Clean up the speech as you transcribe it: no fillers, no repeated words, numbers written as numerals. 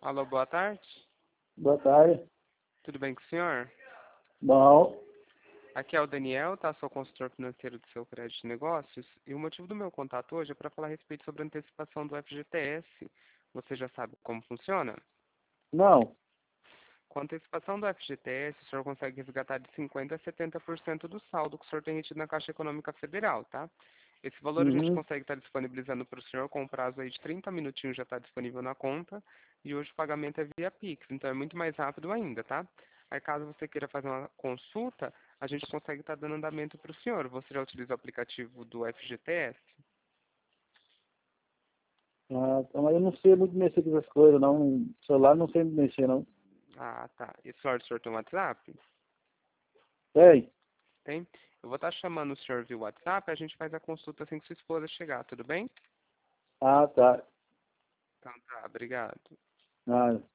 Alô, boa tarde. Boa tarde. Tudo bem com o senhor? Bom, Aqui é o Daniel, tá? Sou consultor financeiro do seu crédito de negócios. E o motivo do meu contato hoje é para falar a respeito sobre a antecipação do FGTS. Você já sabe como funciona? não. Com a antecipação do FGTS, o senhor consegue resgatar de 50% a 70% do saldo que o senhor tem retido na Caixa Econômica Federal, tá? Esse valor a gente Uhum. consegue estar disponibilizando para o senhor com um prazo aí de 30 minutinhos já está disponível na conta. E hoje o pagamento é via Pix, então é muito mais rápido ainda, tá? Aí caso você queira fazer uma consulta, a gente consegue estar dando andamento para o senhor. Você já utiliza o aplicativo do FGTS? Ah, então eu não sei muito mexer com essas coisas, não. Celular não sei mexer, não. Ah, tá. E o senhor tem um WhatsApp? Tem? Tem? Eu vou estar chamando o senhor via WhatsApp e a gente faz a consulta assim que sua esposa chegar, tudo bem? Ah, tá. Então tá, obrigado. Ah,